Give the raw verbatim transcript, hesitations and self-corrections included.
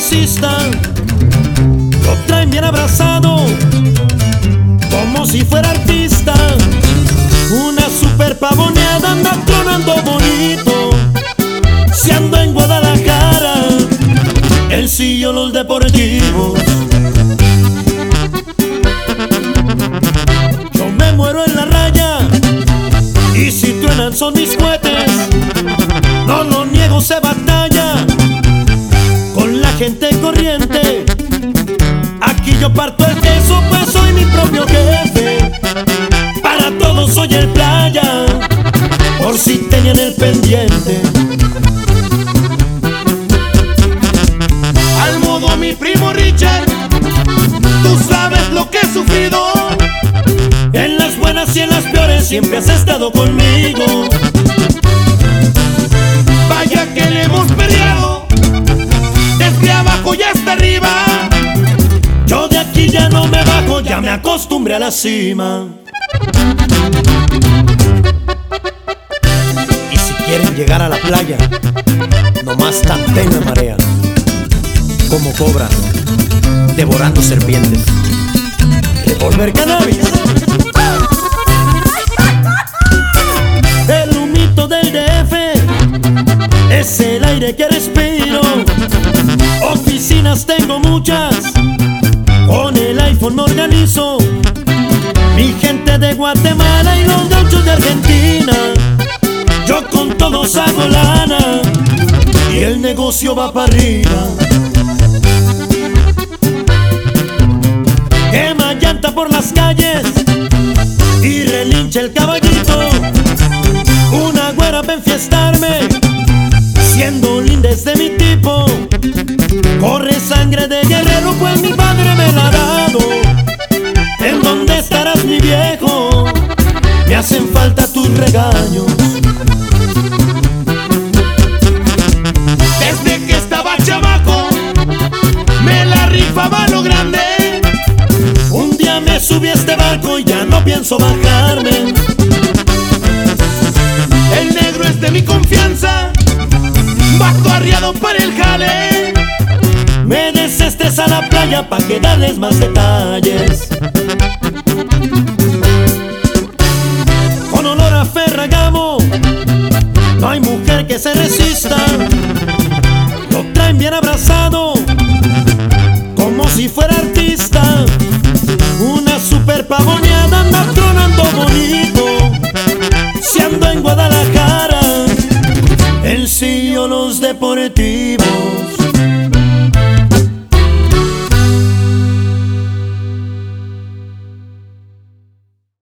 resista. Lo traen bien abrazado, como si fuera artista. Una super pavoneada anda tronando bonito. Si ando en Guadalajara, él siguió los deportivos. Yo me muero en la raya, y si truenan son mis cohetes. No lo niego, se batalla con la gente corriente. Aquí yo parto el queso, pues soy mi propio jefe. Para todos soy el playa, por si tenían el pendiente. Al modo mi primo Richard, tú sabes lo que he sufrido. En las buenas y en las peores siempre has estado conmigo. Vaya que le hemos peleado, desde abajo y hasta arriba. Yo de aquí ya no me bajo, ya me acostumbré a la cima. Y si quieren llegar a la playa, nomás tanteen la marea, como cobra, devorando serpientes. Revolver cannabis. El humito del D F es el aire que respiro. Oficinas tengo muchas, con el iPhone me organizo. Mi gente de Guatemala y los gauchos de Argentina, yo con todos hago lana y el negocio va para arriba. Quema llanta por las calles y relincha el caballito. Una güera pa' enfiestarme, siendo linda es de mi tipo. Corre sangre de guerrero, pues mi padre me la ha dado. ¿En dónde estarás, mi viejo? Me hacen falta tus regaños. Desde que estaba chamaco, me la rifaba a lo grande. Un día me subí a este barco y ya no pienso bajarme. El negro es de mi confianza, vato arriado para el jale. Me desestresa la playa pa' que darles más detalles. Con olor a Ferragamo, no hay mujer que se resista. Lo traen bien abrazado, como si fuera artista. Una super pavoneada